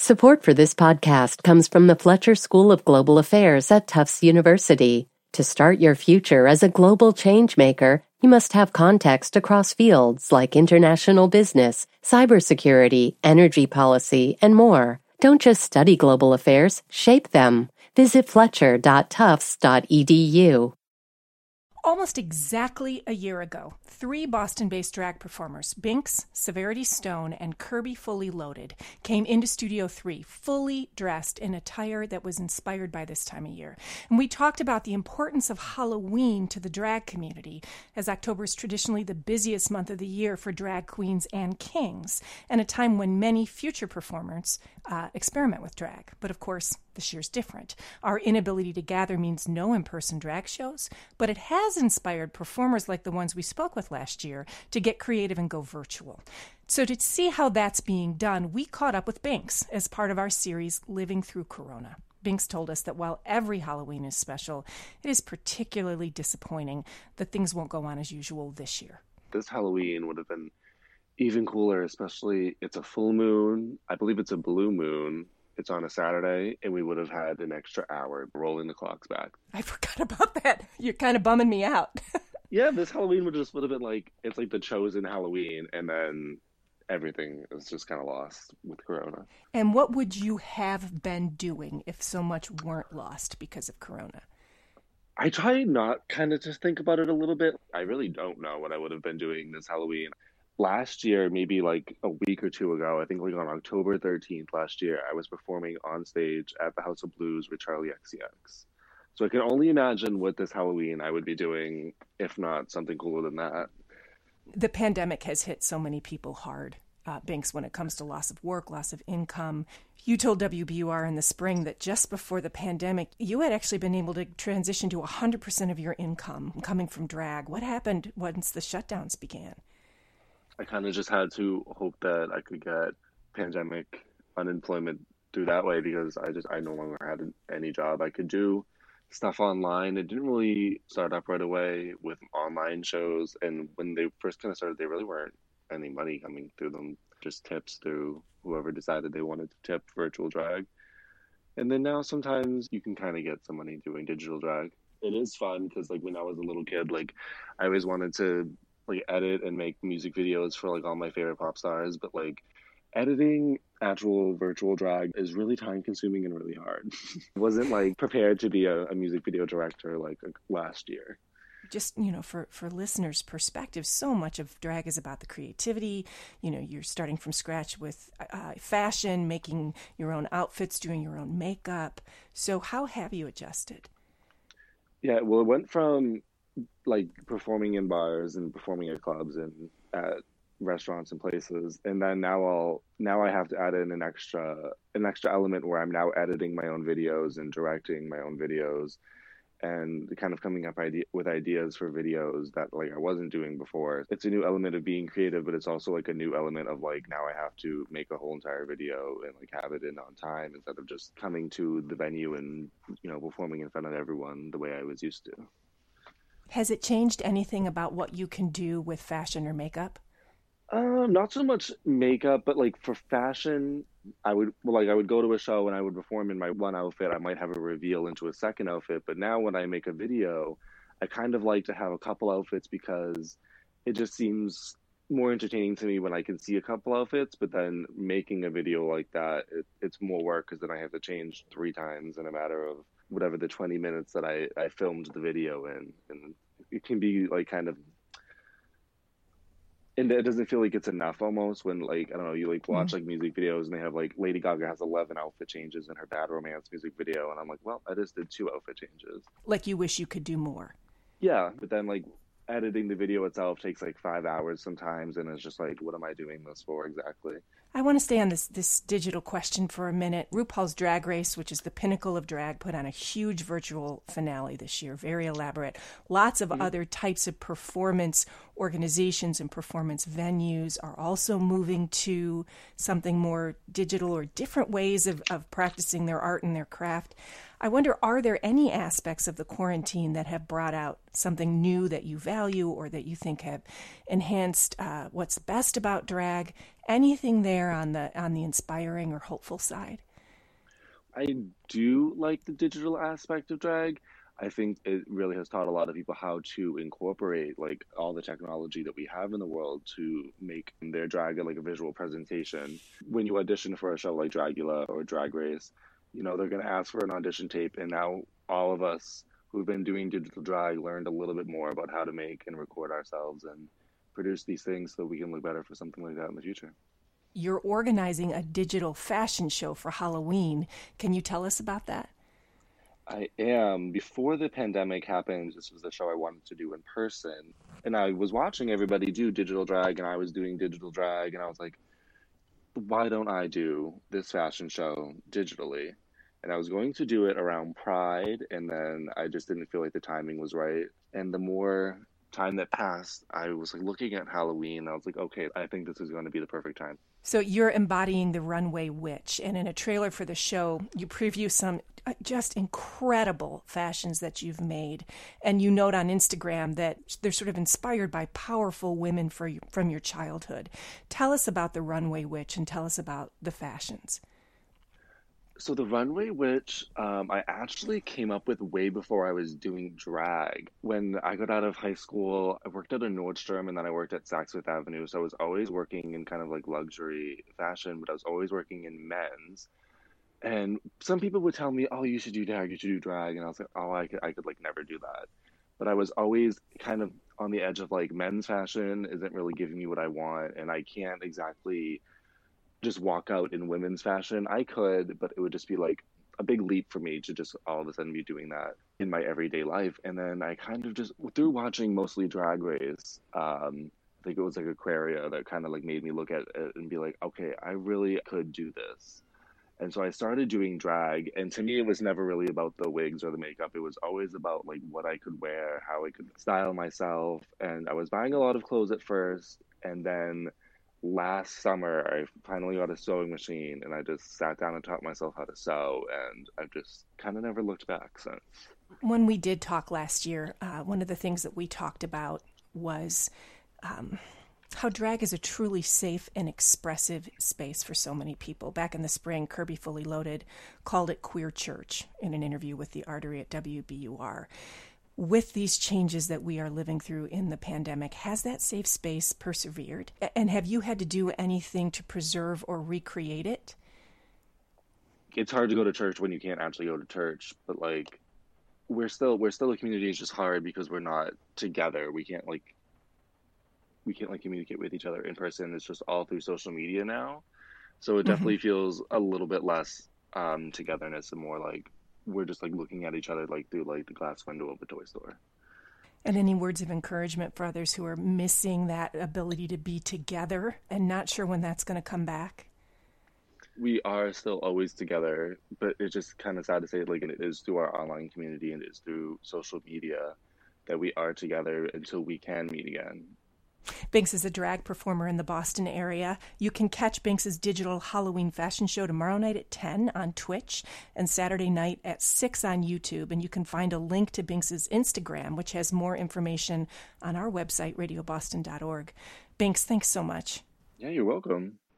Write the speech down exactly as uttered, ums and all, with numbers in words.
Support for this podcast comes from the Fletcher School of Global Affairs at Tufts University. To start your future as a global changemaker, you must have context across fields like international business, cybersecurity, energy policy, and more. Don't just study global affairs, shape them. Visit fletcher dot tufts dot e d u. Almost exactly a year ago, three Boston-based drag performers, Binks, Severity Stone, and Kirby Fully Loaded, came into Studio three fully dressed in attire that was inspired by this time of year. And we talked about the importance of Halloween to the drag community, as October is traditionally the busiest month of the year for drag queens and kings, and a time when many future performers uh, experiment with drag. But of course, this year's different. Our inability to gather means no in-person drag shows, but it has inspired performers like the ones we spoke with last year to get creative and go virtual. So to see how that's being done, we caught up with Binks as part of our series, Living Through Corona. Binks told us that while every Halloween is special, it is particularly disappointing that things won't go on as usual this year. This Halloween would have been even cooler, especially it's a full moon. I believe it's a blue moon. It's on a Saturday, and we would have had an extra hour rolling the clocks back. I forgot about that. You're kind of bumming me out. Yeah, this Halloween would just would have been like, it's like the chosen Halloween, and then everything is just kind of lost with Corona. And what would you have been doing if so much weren't lost because of Corona? I try not kind of to think about it a little bit. I really don't know what I would have been doing this Halloween. Last year, maybe like a week or two ago, I think like on October thirteenth last year, I was performing on stage at the House of Blues with Charlie X C X. So I can only imagine what this Halloween I would be doing, if not something cooler than that. The pandemic has hit so many people hard, uh, Binks, when it comes to loss of work, loss of income. You told W B U R in the spring that just before the pandemic, you had actually been able to transition to one hundred percent of your income coming from drag. What happened once the shutdowns began? I kind of just had to hope that I could get pandemic unemployment through that way, because I just, I no longer had any job. I could do stuff online. It didn't really start up right away with online shows. And when they first kind of started, there really weren't any money coming through them, just tips through whoever decided they wanted to tip virtual drag. And then now sometimes you can kind of get some money doing digital drag. It is fun because like when I was a little kid, like I always wanted to like edit and make music videos for like all my favorite pop stars, but like editing actual virtual drag is really time consuming and really hard. I wasn't like prepared to be a, a music video director like last year. Just, you know, for, for listeners' perspective, so much of drag is about the creativity. You know, you're starting from scratch with uh, fashion, making your own outfits, doing your own makeup. So how have you adjusted? Yeah, well, it went from like performing in bars and performing at clubs and at restaurants and places, and then now I'll now I have to add in an extra an extra element where I'm now editing my own videos and directing my own videos, and kind of coming up idea with ideas for videos that like I wasn't doing before. It's a new element of being creative, but it's also like a new element of like now I have to make a whole entire video and like have it in on time instead of just coming to the venue and, you know, performing in front of everyone the way I was used to. Has it changed anything about what you can do with fashion or makeup? Um, not so much makeup, but like for fashion, I would well, like I would go to a show and I would perform in my one outfit. I might have a reveal into a second outfit, but now when I make a video, I kind of like to have a couple outfits because it just seems more entertaining to me when I can see a couple outfits. But then making a video like that, it, it's more work because then I have to change three times in a matter of whatever the twenty minutes that I, I filmed the video in. And it can be like kind of, and it doesn't feel like it's enough almost when like, I don't know, you like watch like music videos and they have like Lady Gaga has eleven outfit changes in her Bad Romance music video. And I'm like, well, I just did two outfit changes. Like you wish you could do more. Yeah. But then like editing the video itself takes like five hours sometimes. And it's just like, what am I doing this for exactly? I want to stay on this this digital question for a minute. RuPaul's Drag Race, which is the pinnacle of drag, put on a huge virtual finale this year, very elaborate. Lots of mm-hmm. other types of performance organizations and performance venues are also moving to something more digital or different ways of, of practicing their art and their craft. I wonder, are there any aspects of the quarantine that have brought out something new that you value or that you think have enhanced uh, what's best about drag? Anything there on the on the inspiring or hopeful side? I do like the digital aspect of drag. I think it really has taught a lot of people how to incorporate like all the technology that we have in the world to make their drag like a visual presentation. When you audition for a show like Dragula or Drag Race, you know, they're going to ask for an audition tape, and now all of us who've been doing digital drag learned a little bit more about how to make and record ourselves and produce these things so we can look better for something like that in the future. You're organizing a digital fashion show for Halloween. Can you tell us about that? I am. Before the pandemic happened, this was the show I wanted to do in person. And I was watching everybody do digital drag, and I was doing digital drag, and I was like, why don't I do this fashion show digitally? And I was going to do it around Pride, and then I just didn't feel like the timing was right. And the more time that passed, I was like looking at Halloween, and I was like, okay, I think this is going to be the perfect time. So you're embodying the runway witch, and in a trailer for the show, you preview some just incredible fashions that you've made, and you note on Instagram that they're sort of inspired by powerful women for you, from your childhood. Tell us about the runway witch, and tell us about the fashions. So the Runway Witch, um, I actually came up with way before I was doing drag. When I got out of high school, I worked at a Nordstrom, and then I worked at Saks Fifth Avenue. So I was always working in kind of like luxury fashion, but I was always working in men's. And some people would tell me, oh, you should do drag, you should do drag. And I was like, oh, I could, I could like never do that. But I was always kind of on the edge of like men's fashion isn't really giving me what I want. And I can't exactly just walk out in women's fashion. I could, but it would just be like a big leap for me to just all of a sudden be doing that in my everyday life. And then I kind of just, through watching mostly Drag Race, um, I think it was like Aquaria that kind of like made me look at it and be like, okay, I really could do this. And so I started doing drag, and to me, it was never really about the wigs or the makeup. It was always about like what I could wear, how I could style myself. And I was buying a lot of clothes at first, and then last summer, I finally got a sewing machine, and I just sat down and taught myself how to sew, and I've just kind of never looked back since. When we did talk last year, uh, one of the things that we talked about was um, how drag is a truly safe and expressive space for so many people. Back in the spring, Kirby Fully Loaded called it queer church in an interview with The Artery at W B U R. With these changes that we are living through in the pandemic, has that safe space persevered? And have you had to do anything to preserve or recreate it? It's hard to go to church when you can't actually go to church, but like we're still we're still a community. It's just hard because we're not together. We can't like we can't like communicate with each other in person. It's just all through social media now. So it definitely mm-hmm. feels a little bit less um, togetherness and more like we're just like looking at each other like through like the glass window of a toy store. And any words of encouragement for others who are missing that ability to be together and not sure when that's going to come back? We are still always together, but it's just kind of sad to say like it is through our online community and it's through social media that we are together until we can meet again. Binx is a drag performer in the Boston area. You can catch Binx's digital Halloween fashion show tomorrow night at ten on Twitch and Saturday night at six on YouTube. And you can find a link to Binx's Instagram, which has more information on our website, radio boston dot org. Binx, thanks so much. Yeah, you're welcome.